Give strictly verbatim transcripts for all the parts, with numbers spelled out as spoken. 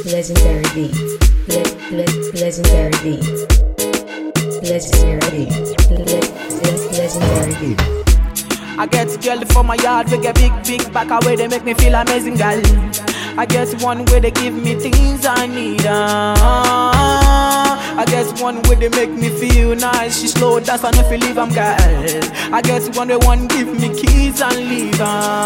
legendary beat, le- le- legendary beat, legendary beat, le- le- legendary beat. I get girl for my yard, we get big, big back away, they make me feel amazing, girl. I get one way they give me things I need. Uh, I get one way they make me feel nice. She slow dance and if you leave, I'm girl. I get one way one give me keys and leave.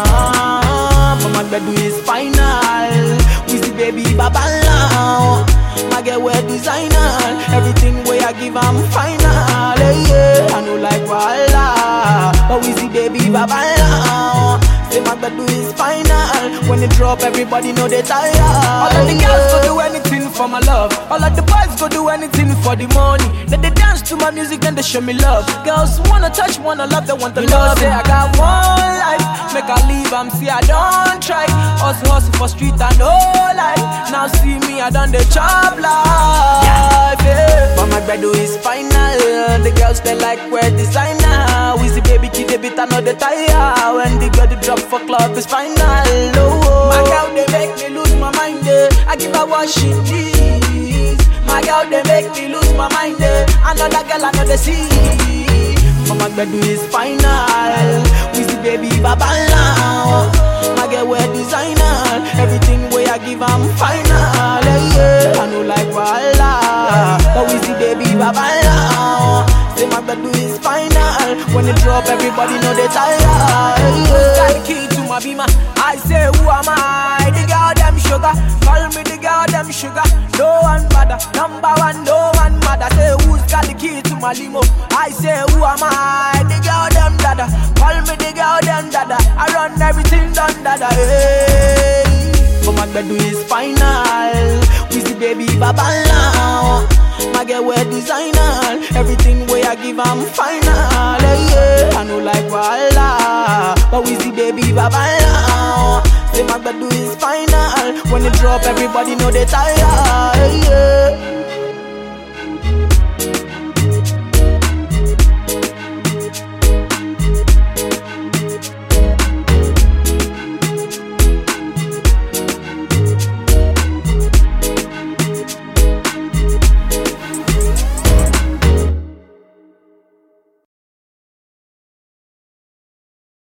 Uh, but my bed is final. We see baby babala. My girl wear designer. Everything way I give, I'm final. Yeah, I know like voila. But we see baby babala. Say my bed is final. When it drop, everybody know they tired. All of the girls go do anything for my love. All of the boys go do anything for the money. Then they dance to my music and they show me love. Girls wanna touch, wanna love, they want the you love. Say I got one life, make I leave, I'm see I don't try. Hustle, hustle for street and no life. Now see me, I done the job life. Yeah. But my bed is final. The girls they like wear designer. We see baby kid they beat another tire. When the girl they drop for club is final. Oh, my girl they make me lose my mind. Eh. I give her what she needs. My girl they make me lose my mind. Eh. Another girl another see. But my bed is final. We see baby babala. My girl wear designer. Everything way I give I'm final. Yeah, I know like voila. But we see baby babala. Say my bed is final. When it drop, everybody know they tired. Yeah. Got the key to my beamer. I say who am I? The girl them sugar. Call me the girl them sugar. No one bother. Number one, no one mother. Say who's got the key to my limo? I say who am I? The girl them dada. Call me the girl them dada. I run everything done dada. Hey. But my bed is final. We see baby babala. My girl wear designer. Everything way I give I'm final. Yeah, I know like voila. But we see baby babala. Say my bed is final. When it drop everybody know they tired. Yeah.